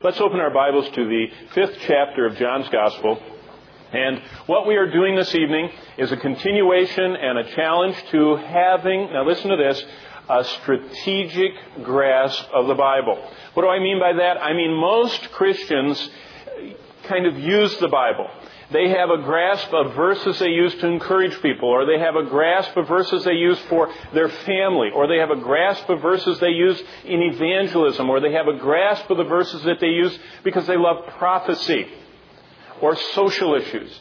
Let's open our Bibles to the 5th chapter of John's Gospel. And what we are doing this evening is a continuation and a challenge to having, now listen to this, a strategic grasp of the Bible. What do I mean by that? I mean most Christians kind of use the Bible. They have a grasp of verses they use to encourage people, or they have a grasp of verses they use for their family, or they have a grasp of verses they use in evangelism, or they have a grasp of the verses that they use because they love prophecy or social issues.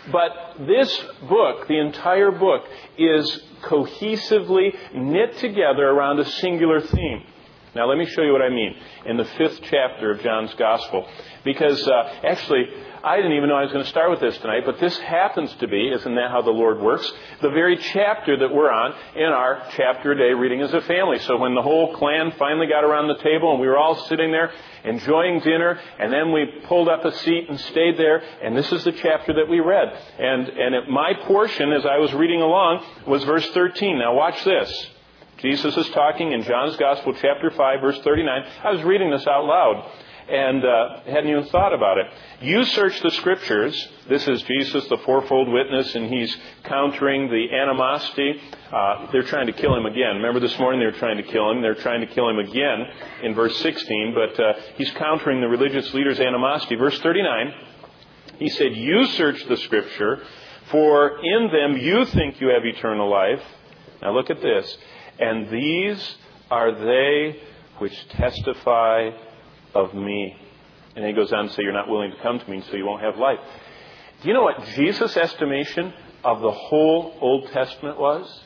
But this book, the entire book, is cohesively knit together around a singular theme. Now let me show you what I mean in the 5th chapter of John's Gospel. Because actually, I didn't even know I was going to start with this tonight, but this happens to be, isn't that how the Lord works, the very chapter that we're on in our chapter a day reading as a family. So when the whole clan finally got around the table and we were all sitting there enjoying dinner, and then we pulled up a seat and stayed there, and this is the chapter that we read. And my portion, as I was reading along, was verse 13. Now watch this. Jesus is talking in John's Gospel, chapter 5, verse 39. I was reading this out loud and hadn't even thought about it. You search the Scriptures. This is Jesus, the fourfold witness, and he's countering the animosity. They're trying to kill him again. Remember this morning they were trying to kill him. They're trying to kill him again in verse 16, but he's countering the religious leaders' animosity. Verse 39, he said, You search the Scripture, for in them you think you have eternal life. Now look at this. And these are they which testify of me. And then he goes on to say, you're not willing to come to me, so you won't have life. Do you know what Jesus' estimation of the whole Old Testament was?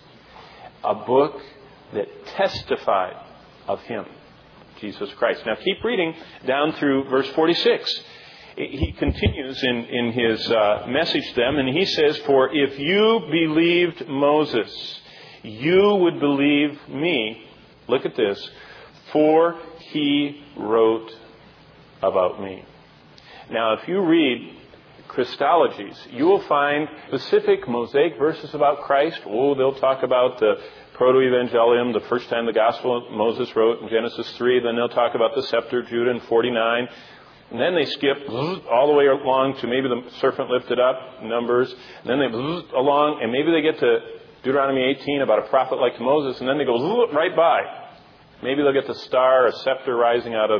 A book that testified of him, Jesus Christ. Now keep reading down through verse 46. He continues in his message to them, and he says, For if you believed Moses, you would believe me. Look at this. For he wrote about me. Now, if you read Christologies, you will find specific Mosaic verses about Christ. Oh, they'll talk about the Proto-Evangelium, the first time the Gospel Moses wrote in Genesis 3. Then they'll talk about the Scepter of Judah in 49. And then they skip all the way along to maybe the serpent lifted up, Numbers. And then they along, and maybe they get to Deuteronomy 18 about a prophet like Moses, and then they go right by. Maybe they'll get the star, a scepter rising out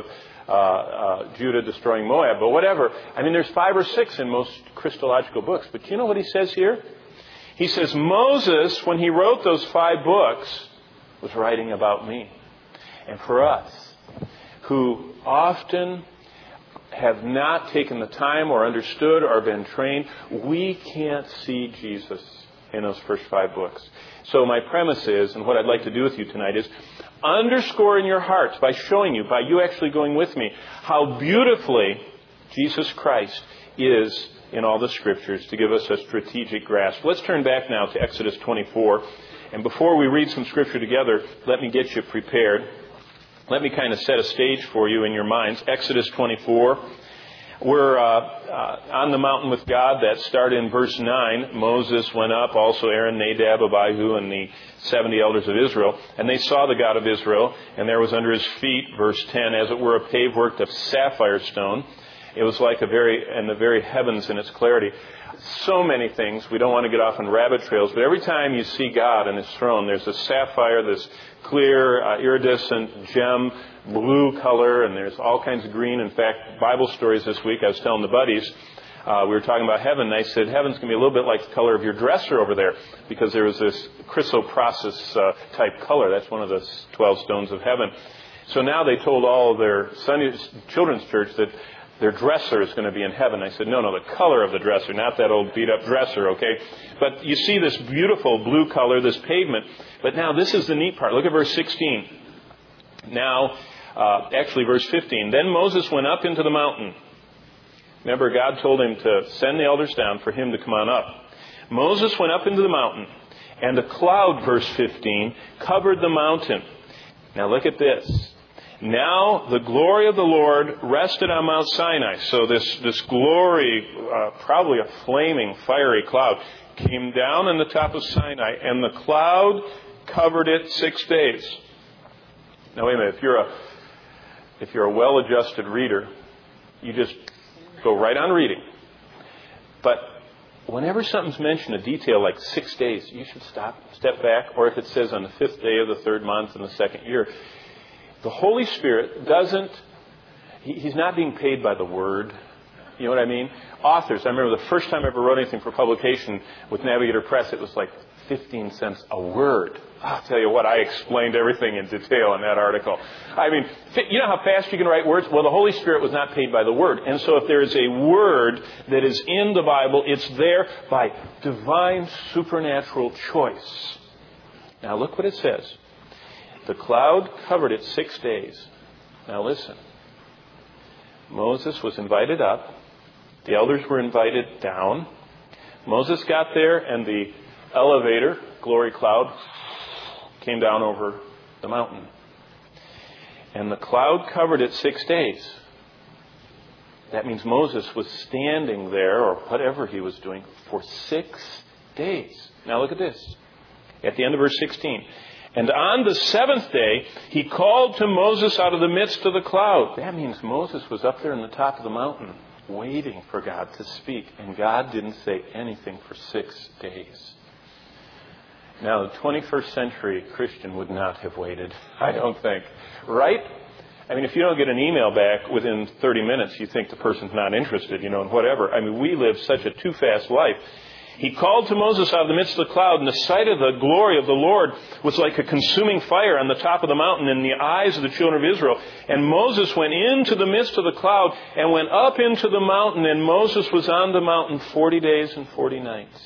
of Judah destroying Moab, but whatever. I mean, there's 5 or 6 in most Christological books. But do you know what he says here? He says, Moses, when he wrote those 5 books, was writing about me. And for us, who often have not taken the time or understood or been trained, we can't see Jesus in those first 5 books. So my premise is, and what I'd like to do with you tonight is, underscore in your hearts by showing you, by you actually going with me, how beautifully Jesus Christ is in all the Scriptures to give us a strategic grasp. Let's turn back now to Exodus 24. And before we read some Scripture together, let me get you prepared. Let me kind of set a stage for you in your minds. Exodus 24. We're on the mountain with God. That started in verse 9. Moses went up, also Aaron, Nadab, Abihu, and the 70 elders of Israel. And they saw the God of Israel, and there was under his feet, verse 10, as it were a pave worked of sapphire stone. It was like in the very heavens in its clarity. So many things. We don't want to get off on rabbit trails, but every time you see God and his throne, there's a sapphire, this clear, iridescent gem, blue color, and there's all kinds of green. In fact, Bible stories this week, I was telling the buddies, we were talking about heaven, and I said, heaven's going to be a little bit like the color of your dresser over there, because there was this chrysoprasus type color. That's one of the 12 stones of heaven. So now they told all of their children's church that their dresser is going to be in heaven. I said, no, the color of the dresser, not that old beat-up dresser, okay? But you see this beautiful blue color, this pavement. But now this is the neat part. Look at verse 16. Now, actually verse 15. Then Moses went up into the mountain. Remember, God told him to send the elders down for him to come on up. Moses went up into the mountain, and a cloud, verse 15, covered the mountain. Now look at this. Now the glory of the Lord rested on Mount Sinai. So this glory, probably a flaming, fiery cloud, came down on the top of Sinai, and the cloud covered it 6 days. Now wait a minute, if you're a well-adjusted reader, You just go right on reading. But whenever something's mentioned, a detail like 6 days, you should step back. Or if it says on the 5th day of the 3rd month in the 2nd year, the Holy Spirit He's not being paid by the word. You know what I mean? Authors, I remember the first time I ever wrote anything for publication with Navigator Press, it was like 15 cents a word. I'll tell you what, I explained everything in detail in that article. I mean, you know how fast you can write words? Well, the Holy Spirit was not paid by the word. And so if there is a word that is in the Bible, it's there by divine supernatural choice. Now look what it says. The cloud covered it 6 days. Now listen. Moses was invited up. The elders were invited down. Moses got there and the elevator, glory cloud, came down over the mountain. And the cloud covered it 6 days. That means Moses was standing there, or whatever he was doing, for 6 days. Now look at this. At the end of verse 16. And on the 7th day, he called to Moses out of the midst of the cloud. That means Moses was up there in the top of the mountain, waiting for God to speak. And God didn't say anything for 6 days. Now, the 21st century Christian would not have waited, I don't think. Right? I mean, if you don't get an email back within 30 minutes, you think the person's not interested, and whatever. I mean, we live such a too-fast life. He called to Moses out of the midst of the cloud, and the sight of the glory of the Lord was like a consuming fire on the top of the mountain in the eyes of the children of Israel. And Moses went into the midst of the cloud and went up into the mountain, and Moses was on the mountain 40 days and 40 nights.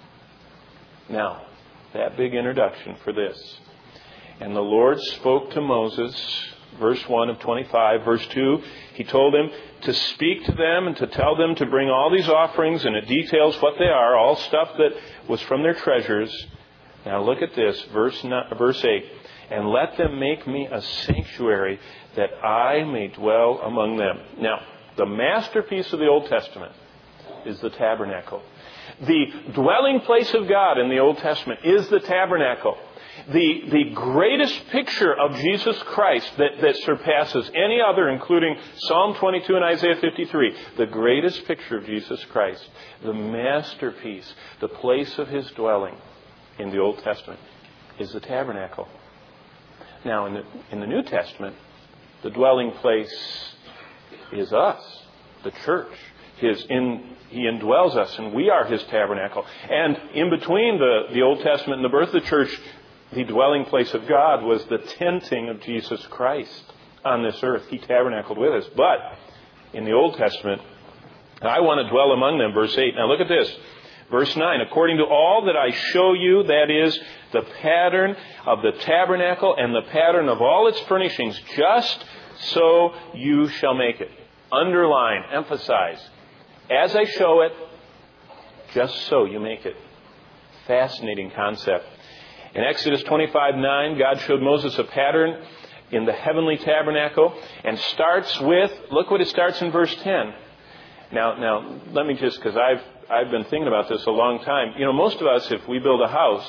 Now, that big introduction for this. And the Lord spoke to Moses, verse 1 of 25. Verse 2, he told him to speak to them and to tell them to bring all these offerings, and it details what they are, all stuff that was from their treasures. Now look at this, verse 8. And let them make me a sanctuary that I may dwell among them. Now, the masterpiece of the Old Testament is the tabernacle. The dwelling place of God in the Old Testament is the tabernacle. The greatest picture of Jesus Christ that surpasses any other, including Psalm 22 and Isaiah 53, the greatest picture of Jesus Christ, the masterpiece, the place of His dwelling in the Old Testament, is the tabernacle. Now, in the New Testament, the dwelling place is us, the church. He indwells us, and we are His tabernacle. And in between the Old Testament and the birth of the church, the dwelling place of God was the tenting of Jesus Christ on this earth. He tabernacled with us. But in the Old Testament, I want to dwell among them, verse 8. Now look at this. Verse 9, according to all that I show you, that is the pattern of the tabernacle and the pattern of all its furnishings, just so you shall make it. Underline, emphasize. As I show it, just so you make it. Fascinating concept. In Exodus 25:9, God showed Moses a pattern in the heavenly tabernacle, and starts with, look what it starts in verse 10. Now, let me just, because I've been thinking about this a long time. Most of us, if we build a house,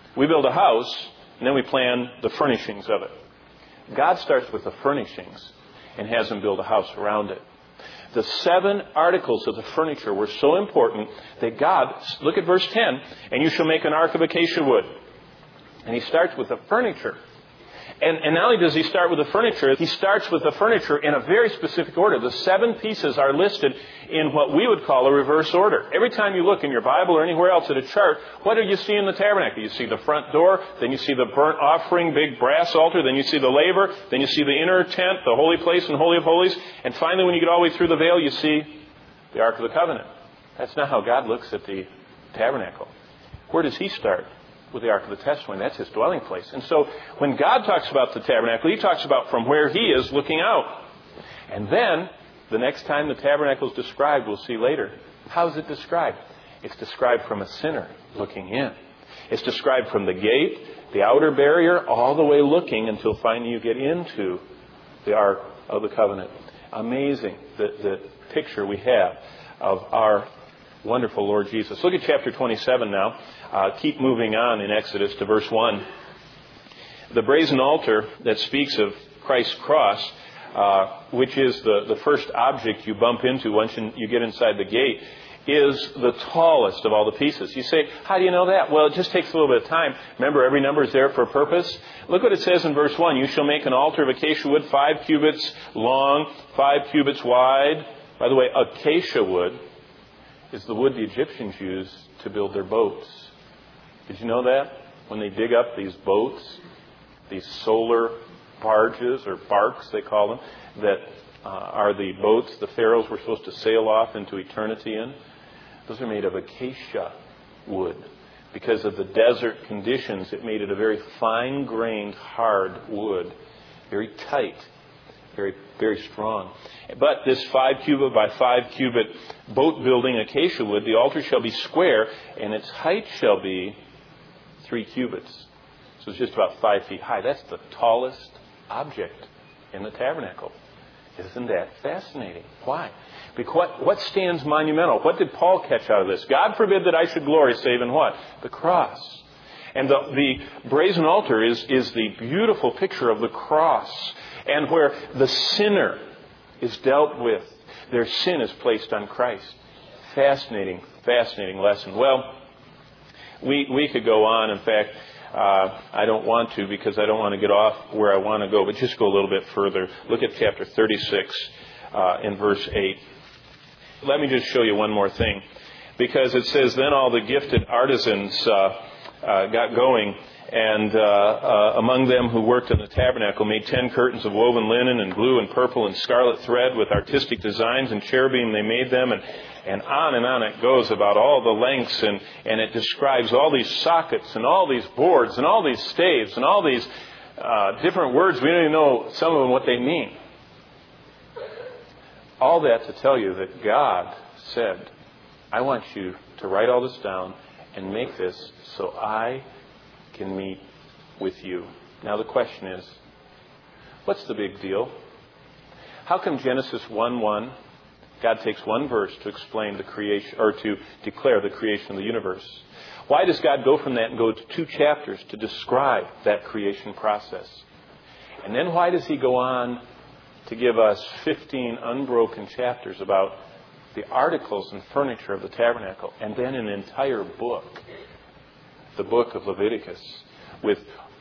and then we plan the furnishings of it. God starts with the furnishings and has them build a house around it. The 7 articles of the furniture were so important that God, look at verse 10, and you shall make an ark of acacia wood. And He starts with the furniture. And not only does He start with the furniture, He starts with the furniture in a very specific order. The 7 pieces are listed in what we would call a reverse order. Every time you look in your Bible or anywhere else at a chart, what do you see in the tabernacle? You see the front door, then you see the burnt offering, big brass altar, then you see the laver, then you see the inner tent, the holy place and holy of holies, and finally when you get all the way through the veil, you see the Ark of the Covenant. That's not how God looks at the tabernacle. Where does He start? With the Ark of the Testimony. That's His dwelling place. And so when God talks about the tabernacle, He talks about from where He is looking out. And then the next time the tabernacle is described, we'll see later. How is it described? It's described from a sinner looking in. It's described from the gate, the outer barrier, all the way looking until finally you get into the Ark of the Covenant. Amazing the picture we have of our wonderful Lord Jesus. Look at chapter 27 now. Keep moving on in Exodus to verse 1. The brazen altar that speaks of Christ's cross which is the first object you bump into once you get inside the gate, is the tallest of all the pieces. You say, how do you know that? Well, it just takes a little bit of time. Remember, every number is there for a purpose. Look what it says in verse 1. You shall make an altar of acacia wood, 5 cubits long, 5 cubits wide. By the way, acacia wood is the wood the Egyptians used to build their boats. Did you know that? When they dig up these boats, these solar barges, or barks they call them, that are the boats the pharaohs were supposed to sail off into eternity in. Those are made of acacia wood. Because of the desert conditions, it made it a very fine-grained, hard wood. Very tight. Very, very strong. But this 5 cubit by 5 cubit boat-building acacia wood, the altar shall be square, and its height shall be 3 cubits. So it's just about 5 feet high. That's the tallest object in the tabernacle. Isn't that fascinating? Why? Because what stands monumental? What did Paul catch out of this? God forbid that I should glory save in what? The cross. And the brazen altar is the beautiful picture of the cross, and where the sinner is dealt with. Their sin is placed on Christ. Fascinating, fascinating lesson. Well, we could go on. In fact, I don't want to, because I don't want to get off where I want to go, but just go a little bit further. Look at chapter 36 in verse 8. Let me just show you one more thing, because it says, then all the gifted artisans got going, and among them who worked in the tabernacle made 10 curtains of woven linen and blue and purple and scarlet thread with artistic designs, and cherubim they made them, and on it goes about all the lengths, and it describes all these sockets and all these boards and all these staves and all these different words. We don't even know some of them what they mean. All that to tell you that God said, I want you to write all this down and make this so I can meet with you. Now the question is, what's the big deal? How come Genesis 1:1, God takes one verse to explain the creation, or to declare the creation of the universe? Why does God go from that and go to 2 chapters to describe that creation process? And then why does He go on to give us 15 unbroken chapters about the articles and furniture of the tabernacle, and then an entire book, the book of Leviticus, with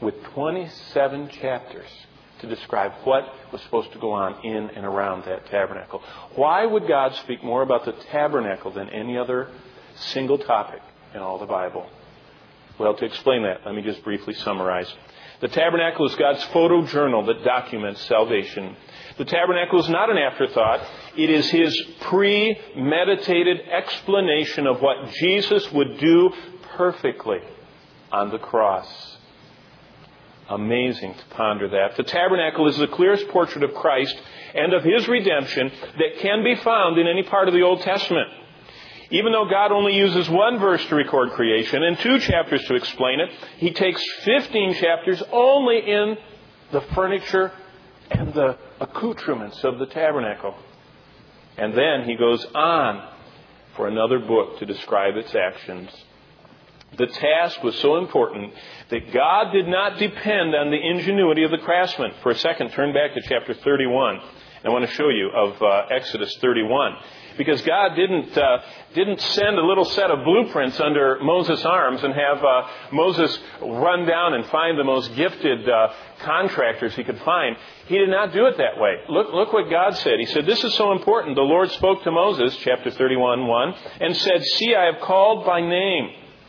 27 chapters to describe what was supposed to go on in and around that tabernacle? Why would God speak more about the tabernacle than any other single topic in all the Bible? Well, to explain that, let me just briefly summarize. The tabernacle is God's photojournal that documents salvation. The tabernacle is not an afterthought. It is His premeditated explanation of what Jesus would do perfectly on the cross. Amazing to ponder that. The tabernacle is the clearest portrait of Christ and of His redemption that can be found in any part of the Old Testament. Even though God only uses one verse to record creation and 2 chapters to explain it, He takes 15 chapters only in the furniture and the accoutrements of the tabernacle. And then He goes on for another book to describe its actions. The task was so important that God did not depend on the ingenuity of the craftsman. For a second, turn back to chapter 31. I want to show you of Exodus 31. Because God didn't send a little set of blueprints under Moses' arms and have Moses run down and find the most gifted contractors he could find. He did not do it that way. Look what God said. He said, this is so important. The Lord spoke to Moses, chapter 31:1, and said, see, I have called by name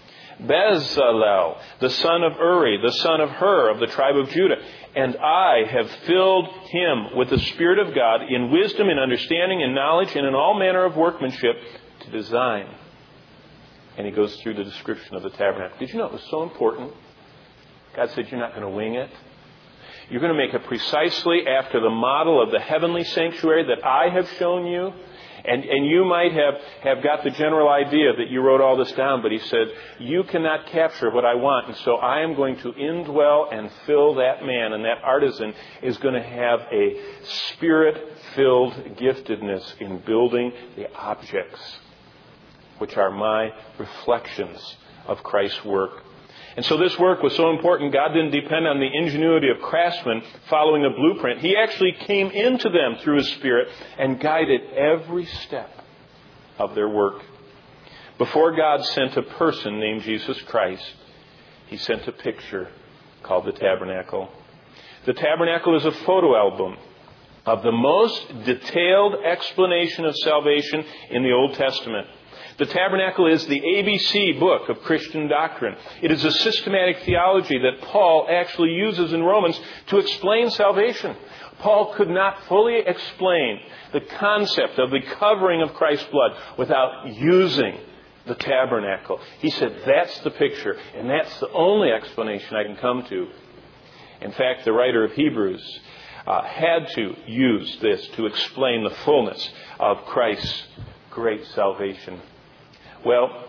Bezalel, the son of Uri, the son of Hur, of the tribe of Judah. And I have filled him with the Spirit of God in wisdom, in understanding, in knowledge, and in all manner of workmanship to design. And he goes through the description of the tabernacle. Did you know it was so important? God said, you're not going to wing it. You're going to make it precisely after the model of the heavenly sanctuary that I have shown you. And you might have got the general idea that you wrote all this down, but He said, you cannot capture what I want, and so I am going to indwell and fill that man, and that artisan is going to have a Spirit-filled giftedness in building the objects, which are my reflections of Christ's work. And so this work was so important, God didn't depend on the ingenuity of craftsmen following a blueprint. He actually came into them through His Spirit and guided every step of their work. Before God sent a person named Jesus Christ, He sent a picture called the tabernacle. The tabernacle is a photo album of the most detailed explanation of salvation in the Old Testament. The tabernacle is the ABC book of Christian doctrine. It is a systematic theology that Paul actually uses in Romans to explain salvation. Paul could not fully explain the concept of the covering of Christ's blood without using the tabernacle. He said, that's the picture, and that's the only explanation I can come to. In fact, the writer of Hebrews had to use this to explain the fullness of Christ's great salvation. Well,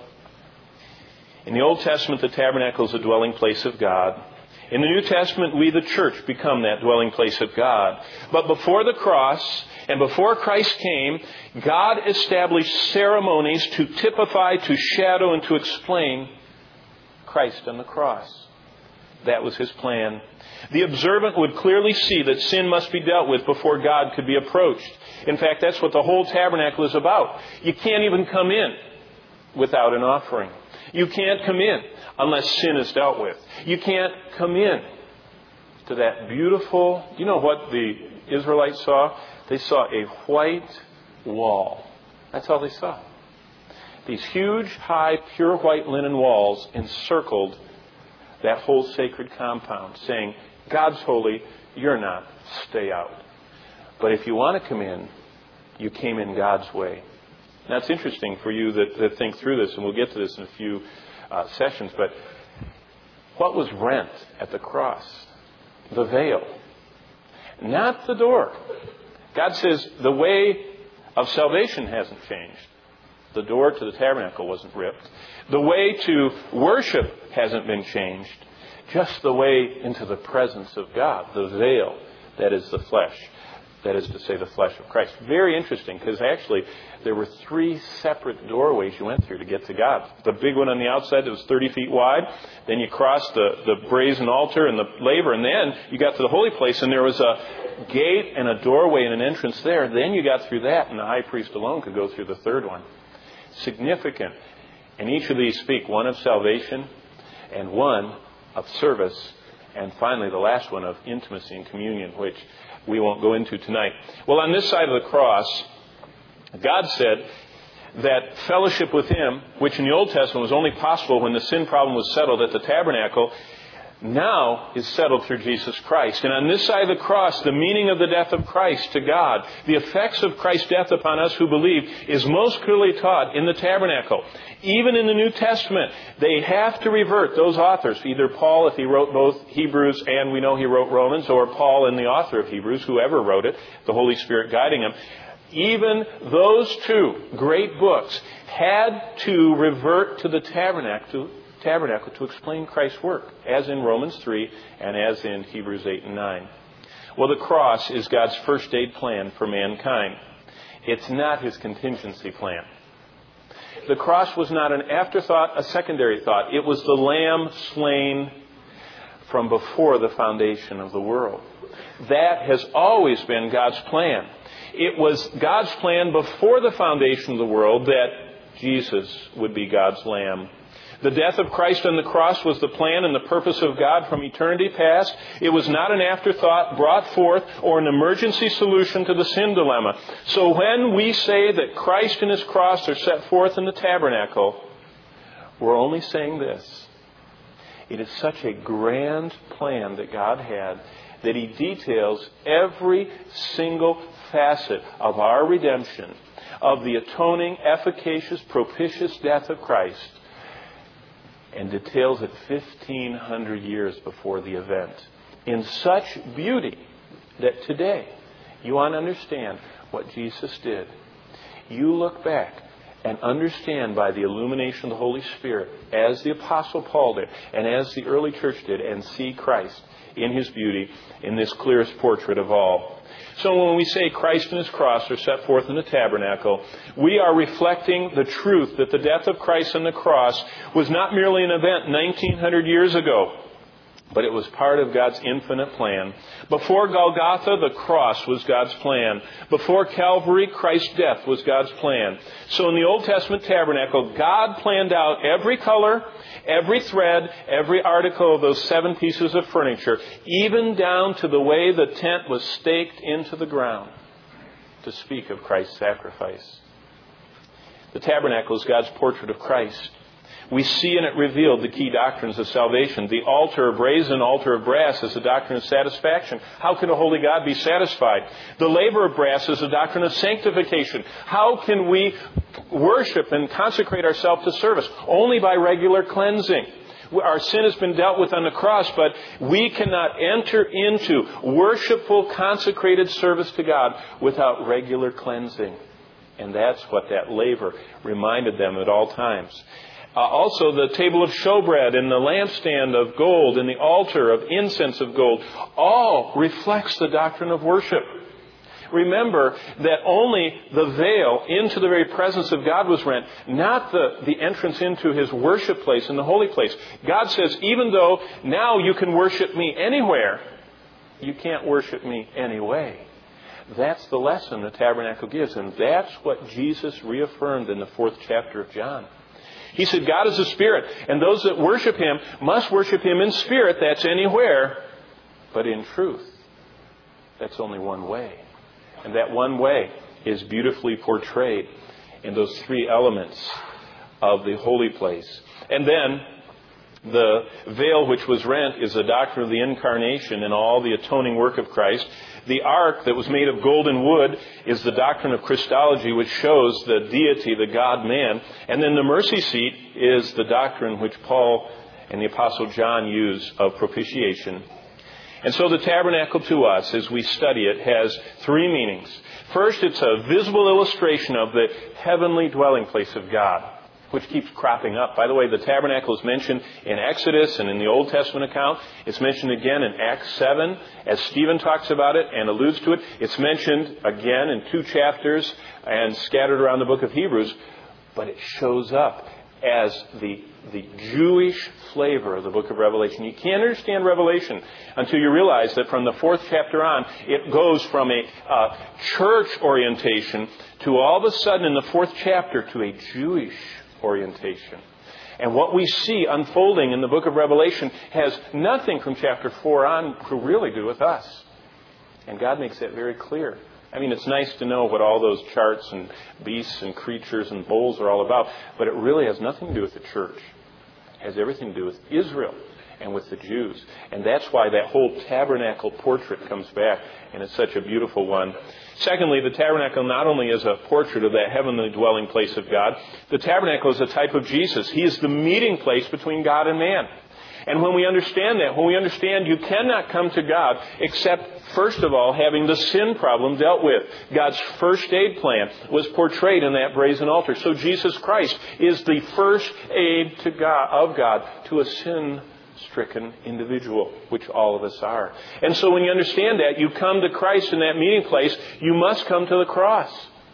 in the Old Testament, the tabernacle is a dwelling place of God. In the New Testament, we, the church, become that dwelling place of God. But before the cross and before Christ came, God established ceremonies to typify, to shadow, and to explain Christ on the cross. That was His plan. The observant would clearly see that sin must be dealt with before God could be approached. In fact, that's what the whole tabernacle is about. You can't even come in without an offering. You can't come in unless sin is dealt with. You can't come in to that beautiful... You know what the Israelites saw? They saw a white wall. That's all they saw. These huge, high, pure white linen walls encircled that whole sacred compound, saying, God's holy, you're not, stay out. But if you want to come in, you came in God's way. Now, it's interesting for you that think through this, and we'll get to this in a few sessions, but what was rent at the cross? The veil. Not the door. God says the way of salvation hasn't changed. The door to the tabernacle wasn't ripped. The way to worship hasn't been changed. Just the way into the presence of God, the veil, that is the flesh. That is to say, the flesh of Christ. Very interesting, because actually there were 3 separate doorways you went through to get to God. The big one on the outside that was 30 feet wide. Then you crossed the brazen altar and the laver. And then you got to the holy place, and there was a gate and a doorway and an entrance there. Then you got through that, and the high priest alone could go through the third one. Significant. And each of these speak, one of salvation and one of service, and finally the last one of intimacy and communion, which we won't go into tonight. Well, on this side of the cross, God said that fellowship with Him, which in the Old Testament was only possible when the sin problem was settled at the tabernacle, now is settled through Jesus Christ. And on this side of the cross, the meaning of the death of Christ to God, the effects of Christ's death upon us who believe, is most clearly taught in the tabernacle. Even in the New Testament, they have to revert, those authors, either Paul, if he wrote both Hebrews and we know he wrote Romans, or Paul and the author of Hebrews, whoever wrote it, the Holy Spirit guiding him. Even those 2 great books had to revert to the tabernacle to explain Christ's work, as in Romans 3 and as in Hebrews 8 and 9. Well, the cross is God's first aid plan for mankind. It's not His contingency plan. The cross was not an afterthought, a secondary thought. It was the lamb slain from before the foundation of the world. That has always been God's plan. It was God's plan before the foundation of the world that Jesus would be God's lamb. The death of Christ on the cross was the plan and the purpose of God from eternity past. It was not an afterthought brought forth or an emergency solution to the sin dilemma. So when we say that Christ and His cross are set forth in the tabernacle, we're only saying this. It is such a grand plan that God had that He details every single facet of our redemption, of the atoning, efficacious, propitious death of Christ, and details it 1,500 years before the event in such beauty that today you want to understand what Jesus did. You look back and understand by the illumination of the Holy Spirit, as the Apostle Paul did and as the early church did, and see Christ in His beauty in this clearest portrait of all. So when we say Christ and His cross are set forth in the tabernacle, we are reflecting the truth that the death of Christ on the cross was not merely an event 1900 years ago, but it was part of God's infinite plan. Before Golgotha, the cross was God's plan. Before Calvary, Christ's death was God's plan. So in the Old Testament tabernacle, God planned out every color, every thread, every article of those 7 pieces of furniture, even down to the way the tent was staked into the ground to speak of Christ's sacrifice. The tabernacle is God's portrait of Christ. We see in it revealed the key doctrines of salvation. The altar, a brazen altar of brass, is the doctrine of satisfaction. How can a holy God be satisfied? The laver of brass is the doctrine of sanctification. How can we worship and consecrate ourselves to service? Only by regular cleansing. Our sin has been dealt with on the cross, but we cannot enter into worshipful, consecrated service to God without regular cleansing. And that's what that laver reminded them at all times. Also, the table of showbread and the lampstand of gold and the altar of incense of gold all reflects the doctrine of worship. Remember that only the veil into the very presence of God was rent, not the entrance into His worship place in the holy place. God says, even though now you can worship me anywhere, you can't worship me anyway. That's the lesson the tabernacle gives, and that's what Jesus reaffirmed in the 4th chapter of John. He said, God is a spirit, and those that worship Him must worship Him in spirit, that's anywhere, but in truth. That's only one way. And that one way is beautifully portrayed in those 3 elements of the holy place. And then the veil which was rent is the doctrine of the incarnation and all the atoning work of Christ. The ark that was made of golden wood is the doctrine of Christology, which shows the deity, the God-man. And then the mercy seat is the doctrine which Paul and the Apostle John use of propitiation. And so the tabernacle to us, as we study it, has 3 meanings. First, it's a visible illustration of the heavenly dwelling place of God, which keeps cropping up. By the way, the tabernacle is mentioned in Exodus and in the Old Testament account. It's mentioned again in Acts 7 as Stephen talks about it and alludes to it. It's mentioned again in 2 chapters and scattered around the book of Hebrews. But it shows up as the Jewish flavor of the book of Revelation. You can't understand Revelation until you realize that from the 4th chapter on, it goes from a church orientation to all of a sudden in the 4th chapter to a Jewish orientation. And what we see unfolding in the book of Revelation has nothing from chapter 4 on to really do with us. And God makes that very clear. I mean, it's nice to know what all those charts and beasts and creatures and bowls are all about, but it really has nothing to do with the church. It has everything to do with Israel and with the Jews. And that's why that whole tabernacle portrait comes back, and it's such a beautiful one. Secondly, the tabernacle not only is a portrait of that heavenly dwelling place of God, the tabernacle is a type of Jesus. He is the meeting place between God and man. And when we understand that, when we understand you cannot come to God except, first of all, having the sin problem dealt with. God's first aid plan was portrayed in that brazen altar. So Jesus Christ is the first aid to God, of God to a sin-stricken individual, which all of us are. And so when you understand that, you come to Christ in that meeting place, you must come to the cross.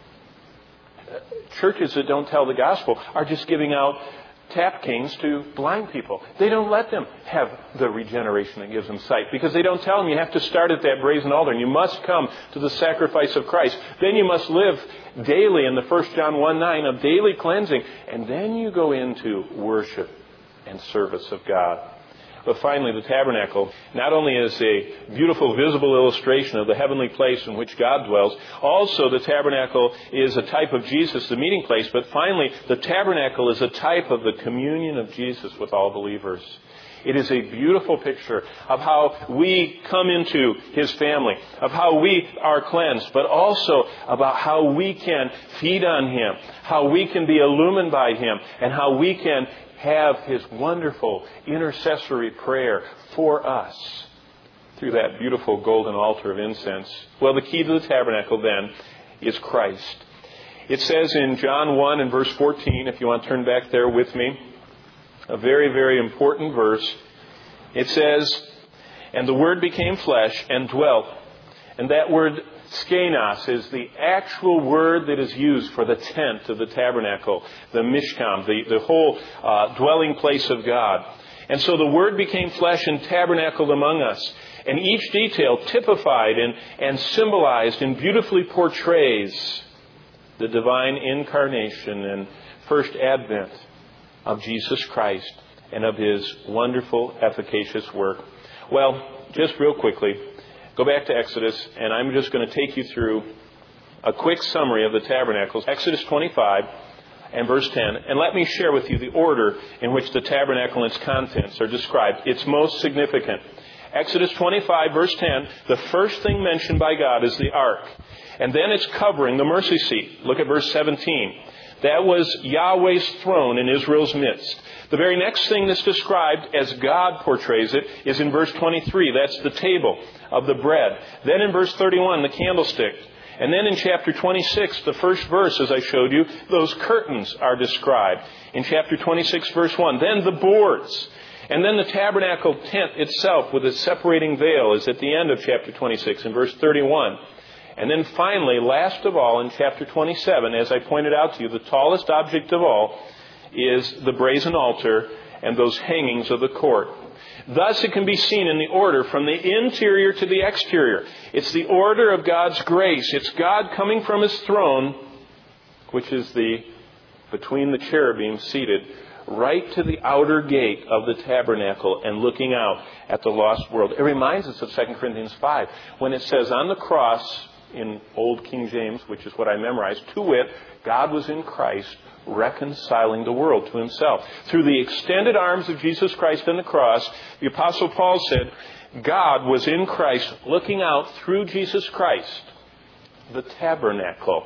Churches that don't tell the gospel are just giving out tap canes to blind people. They don't let them have the regeneration that gives them sight because they don't tell them you have to start at that brazen altar and you must come to the sacrifice of Christ. Then you must live daily in the 1 John 1:9 of daily cleansing, and then you go into worship and service of God. But finally, the tabernacle not only is a beautiful visible illustration of the heavenly place in which God dwells, also the tabernacle is a type of Jesus, the meeting place, but finally, the tabernacle is a type of the communion of Jesus with all believers. It is a beautiful picture of how we come into His family, of how we are cleansed, but also about how we can feed on Him, how we can be illumined by Him, and how we can have His wonderful intercessory prayer for us through that beautiful golden altar of incense. Well, the key to the tabernacle then is Christ. It says in John 1 and verse 14, if you want to turn back there with me, a very, very important verse. It says, "And the Word became flesh and dwelt And that word skenos is the actual word that is used for the tent of the tabernacle, the mishkan, the whole dwelling place of God. And so the Word became flesh and tabernacled among us. And each detail typified and symbolized and beautifully portrays the divine incarnation and first advent of Jesus Christ and of His wonderful, efficacious work. Well, just real quickly, go back to Exodus, and I'm just going to take you through a quick summary of the tabernacles. Exodus 25 and verse 10. And let me share with you the order in which the tabernacle and its contents are described. It's most significant. Exodus 25, verse 10, the first thing mentioned by God is the ark. And then it's covering the mercy seat. Look at verse 17. That was Yahweh's throne in Israel's midst. The very next thing that's described as God portrays it is in verse 23. That's the table of the bread. Then in verse 31, the candlestick. And then in chapter 26, the first verse, as I showed you, those curtains are described. In chapter 26, verse 1, then the boards. And then the tabernacle tent itself with its separating veil is at the end of chapter 26 in verse 31. And then finally, last of all, in chapter 27, as I pointed out to you, the tallest object of all is the brazen altar and those hangings of the court. Thus it can be seen in the order from the interior to the exterior. It's the order of God's grace. It's God coming from His throne, which is between the cherubim seated, right to the outer gate of the tabernacle and looking out at the lost world. It reminds us of 2 Corinthians 5 when it says on the cross in Old King James, which is what I memorized, to wit, God was in Christ reconciling the world to Himself. Through the extended arms of Jesus Christ on the cross, the Apostle Paul said, God was in Christ looking out through Jesus Christ, the tabernacle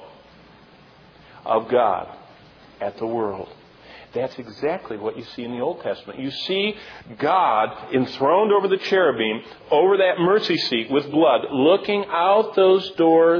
of God at the world. That's exactly what you see in the Old Testament. You see God enthroned over the cherubim, over that mercy seat with blood, looking out those doors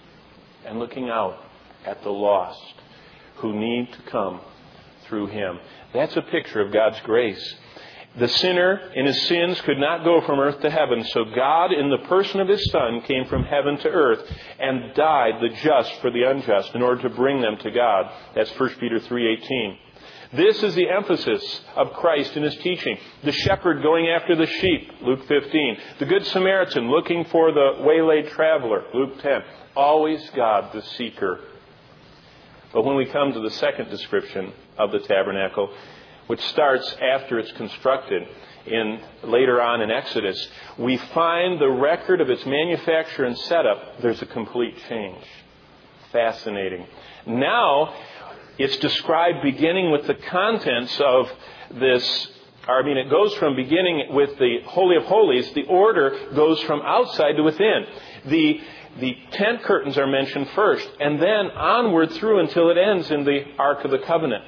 and looking out at the lost who need to come through Him. That's a picture of God's grace. The sinner in his sins could not go from earth to heaven, so God, in the person of His Son, came from heaven to earth and died the just for the unjust in order to bring them to God. That's 1 Peter 3:18. This is the emphasis of Christ in His teaching. The shepherd going after the sheep, Luke 15. The Good Samaritan looking for the waylaid traveler, Luke 10. Always God the seeker. But when we come to the second description of the tabernacle, which starts after it's constructed later on in Exodus, we find the record of its manufacture and setup. There's a complete change. Fascinating. Now, it's described beginning with the contents of this. It goes from beginning with the Holy of Holies. The order goes from outside to within. The tent curtains are mentioned first, and then onward through until it ends in the Ark of the Covenant.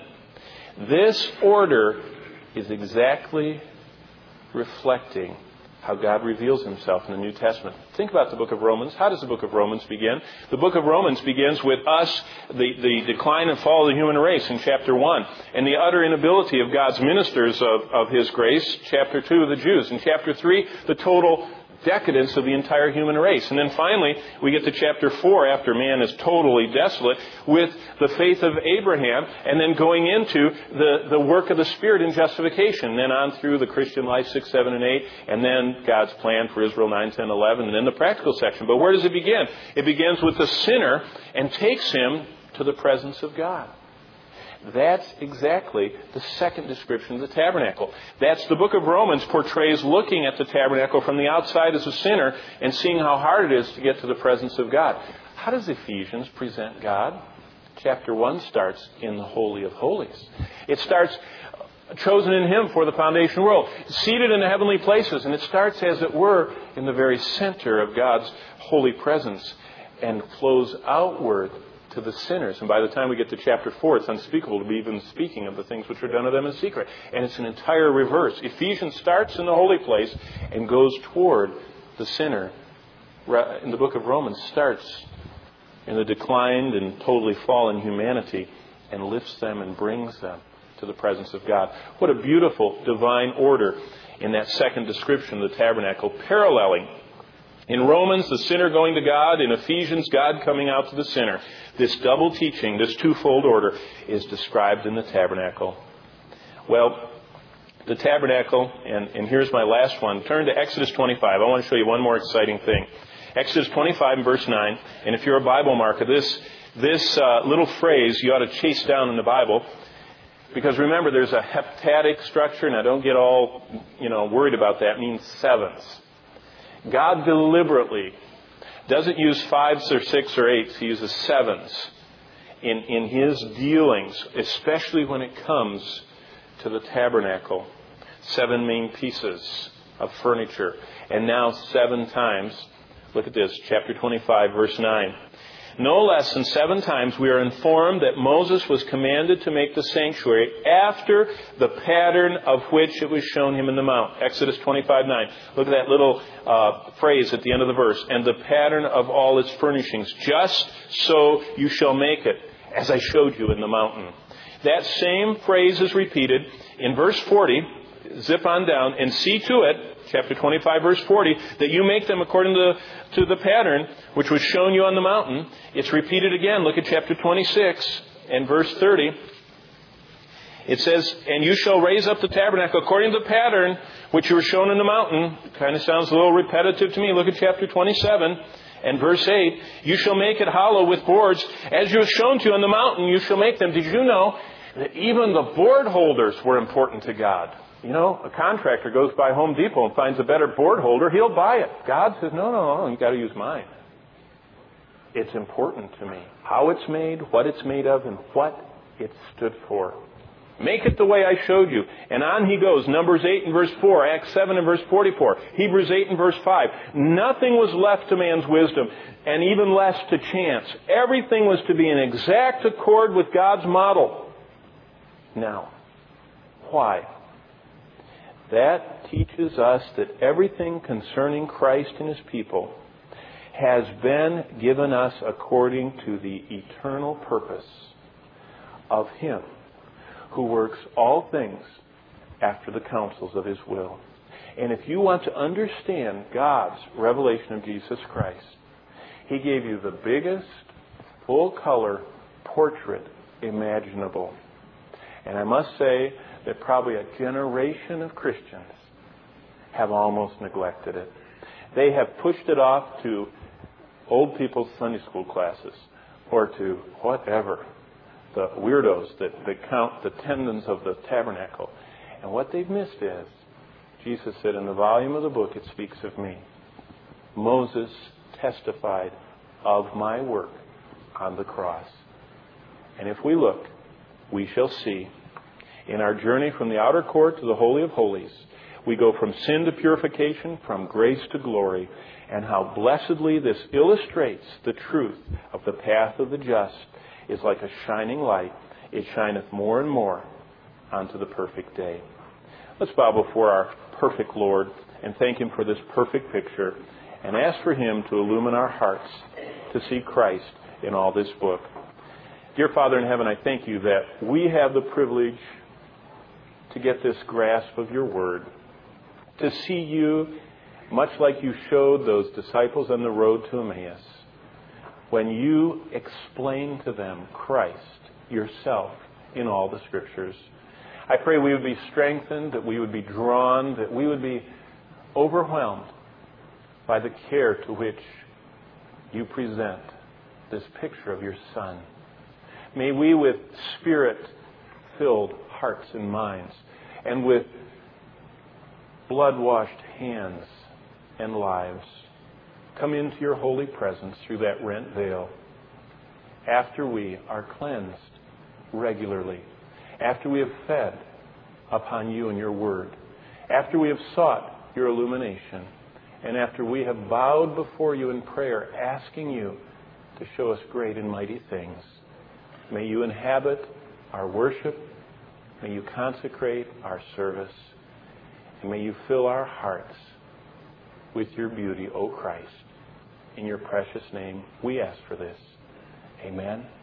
This order is exactly reflecting how God reveals Himself in the New Testament. Think about the book of Romans. How does the book of Romans begin? The book of Romans begins with us, the decline and fall of the human race in chapter 1, and the utter inability of God's ministers of His grace, chapter 2, the Jews. In chapter 3, the total decadence of the entire human race. And then finally, we get to chapter 4 after man is totally desolate with the faith of Abraham and then going into the work of the Spirit in justification. And then on through the Christian life 6, 7, and 8. And then God's plan for Israel 9, 10, 11. And then the practical section. But where does it begin? It begins with the sinner and takes him to the presence of God. That's exactly the second description of the tabernacle. That's the book of Romans portrays looking at the tabernacle from the outside as a sinner and seeing how hard it is to get to the presence of God. How does Ephesians present God? Chapter 1 starts in the Holy of Holies. It starts chosen in Him for the foundation of the world, seated in the heavenly places. And it starts, as it were, in the very center of God's holy presence and flows outward to the sinners. And by the time we get to chapter 4, it's unspeakable to be even speaking of the things which are done to them in secret. And it's an entire reverse. Ephesians starts in the holy place and goes toward the sinner. In the book of Romans starts in the declined and totally fallen humanity and lifts them and brings them to the presence of God. What a beautiful divine order in that second description of the tabernacle, paralleling In Romans, the sinner going to God. In Ephesians, God coming out to the sinner. This double teaching, this twofold order, is described in the tabernacle. Well, the tabernacle, and here's my last one. Turn to Exodus 25. I want to show you one more exciting thing. Exodus 25 and verse 9. And if you're a Bible marker, this little phrase you ought to chase down in the Bible. Because remember, there's a heptadic structure. Now, don't get all, worried about that. It means sevens. God deliberately doesn't use 5s or 6 or 8s. He uses 7s in His dealings, especially when it comes to the tabernacle. 7 main pieces of furniture. And now 7 times, look at this, chapter 25, verse 9. No less than 7 times we are informed that Moses was commanded to make the sanctuary after the pattern of which it was shown him in the mount. Exodus 25:9. Look at that little phrase at the end of the verse. And the pattern of all its furnishings, just so you shall make it, as I showed you in the mountain. That same phrase is repeated in verse 40. Zip on down and see to it, chapter 25, verse 40, that you make them according to the pattern which was shown you on the mountain. It's repeated again. Look at chapter 26 and verse 30. It says, and you shall raise up the tabernacle according to the pattern which you were shown in the mountain. It kind of sounds a little repetitive to me. Look at chapter 27 and verse 8. You shall make it hollow with boards. As you have shown to you on the mountain, you shall make them. Did you know that even the board holders were important to God? A contractor goes by Home Depot and finds a better board holder, he'll buy it. God says, no, you've got to use mine. It's important to me. How it's made, what it's made of, and what it stood for. Make it the way I showed you. And on he goes. Numbers 8 and verse 4. Acts 7 and verse 44. Hebrews 8 and verse 5. Nothing was left to man's wisdom, and even less to chance. Everything was to be in exact accord with God's model. Now, why? That teaches us that everything concerning Christ and His people has been given us according to the eternal purpose of Him who works all things after the counsels of His will. And if you want to understand God's revelation of Jesus Christ, He gave you the biggest full-color portrait imaginable. And I must say that probably a generation of Christians have almost neglected it. They have pushed it off to old people's Sunday school classes or to whatever, the weirdos that count the tendons of the tabernacle. And what they've missed is, Jesus said, in the volume of the book it speaks of me. Moses testified of my work on the cross. And if we look, we shall see. In our journey from the outer court to the Holy of Holies, we go from sin to purification, from grace to glory, and how blessedly this illustrates the truth of the path of the just is like a shining light. It shineth more and more unto the perfect day. Let's bow before our perfect Lord and thank Him for this perfect picture and ask for Him to illumine our hearts to see Christ in all this book. Dear Father in heaven, I thank You that we have the privilege to get this grasp of Your Word, to see You much like You showed those disciples on the road to Emmaus, when You explained to them Christ, Yourself, in all the Scriptures. I pray we would be strengthened, that we would be drawn, that we would be overwhelmed by the care to which You present this picture of Your Son. May we, with Spirit-filled hearts and minds, and with blood-washed hands and lives, come into Your holy presence through that rent veil after we are cleansed regularly, after we have fed upon You and Your Word, after we have sought Your illumination, and after we have bowed before You in prayer, asking You to show us great and mighty things. May You inhabit our worship. May You consecrate our service. And may You fill our hearts with Your beauty, O Christ. In Your precious name, we ask for this. Amen.